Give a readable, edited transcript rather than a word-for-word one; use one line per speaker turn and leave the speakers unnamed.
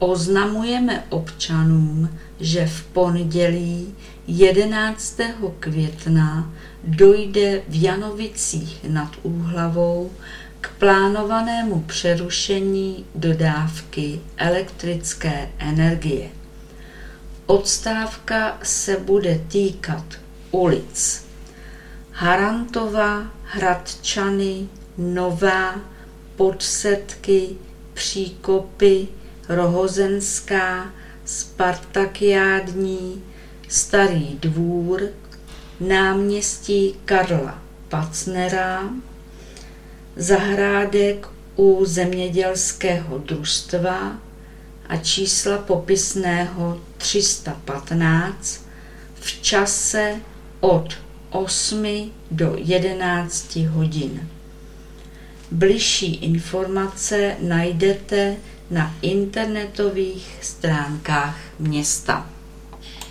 Oznamujeme občanům, že v pondělí 11. května dojde v Janovicích nad Úhlavou k plánovanému přerušení dodávky elektrické energie. Odstávka se bude týkat ulic Harantova, Hradčany, Nová, Podsetky, Příkopy, Rohozenská, Spartakiádní, Starý Dvůr, náměstí Karla Pacnera, Zahrádek u zemědělského družstva a čísla popisného 315 v čase od 8 do 11 hodin. Bližší informace najdete na internetových stránkách města.